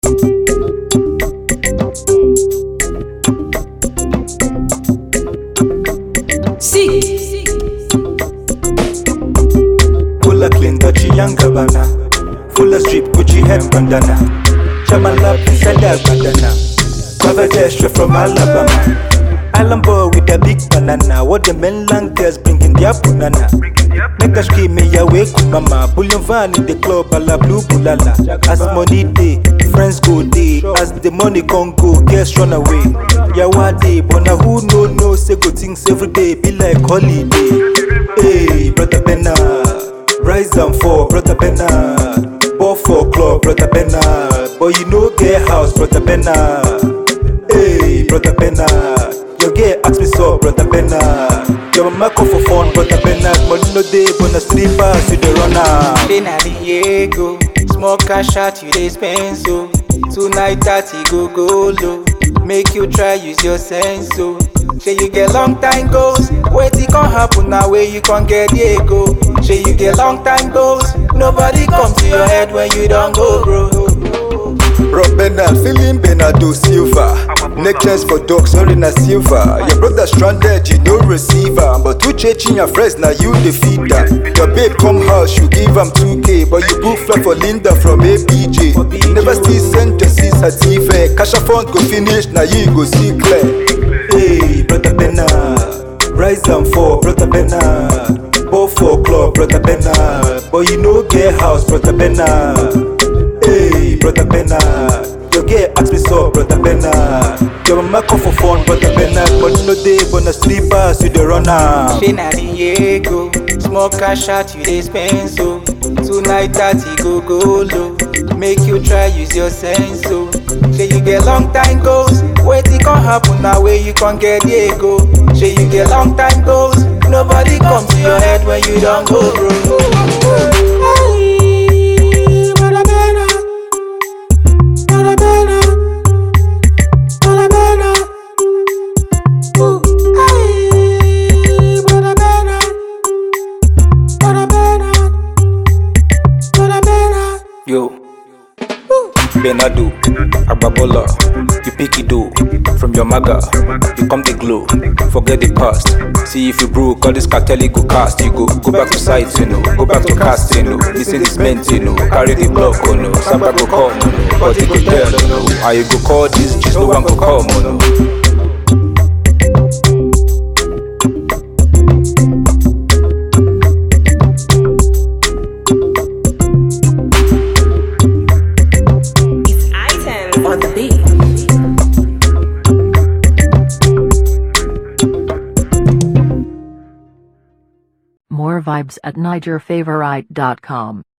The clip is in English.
See, Full of clean Dolce & Gabbana, full of strip Gucci head bandana. Shaman love inside that bandana. Covered straight from Alabama. Island boy with a big banana. What the mainland girls bringing their banana. Make us scream me away, mama. Bullion van in the club, a la blue bulala. As money day, friends go day. As the money can't go, girls run away. Yawade, but now who no say good things every day, be like holiday. Hey, brother Benna, rise and fall, brother Benna. Ball for club, brother Benna. But you know get house, brother Benna. Hey, brother Benna. Your girl ask me so, brother Benna. Your mama call for fun, brother Benna. Money no day, but no sleepers, you the runner. Benna Diego, small cash out, you dey spend so. Tonight that go low. Make you try use your sense so. Say you get long time goals. Wait it can happen now where you can get Diego. Say you get long time goals. Nobody come to your head when you don't go bro. Bro Benna, feeling Bernardo Silva. Necklace for dogs, sorry na silver. Your brother stranded, you no receiver. But you changing your friends, now you the feeder. Your babe come house, you give am 2K. But you book flight for Linda from ABJ. Never still send your sis a TV. Cash a fund go finish, now you go see clear. Hey, brother Benna, rise and fall, brother Benna. Ball for club, brother Benna. But you no get house, brother Benna. Hey, brother Benna. Your girl ask me so, brother Benna. Your mama call for fun, brother Benna. But no day, but no sleepers, you the runner. Benna Diego, small cash out, you dey spend so. Tonight that go low. Make you try use your sense so. Say you get long time goals. Wait it can happen now where you can get Diego. Say you get long time goals. Nobody come to your head when you don't go bro. Yo, Benado, Agbabola, you pick it do from your maga, you come the glow, forget the past. See if you broke, all this cartel go cast, you go back to sight, you know, go back to cast, you know, listen this meant, you know, carry the block, oh no, Samba go come, oh no, but they go tell, oh no, how you go call this, just no one go come, oh no. more vibes at NigerFavorite.com.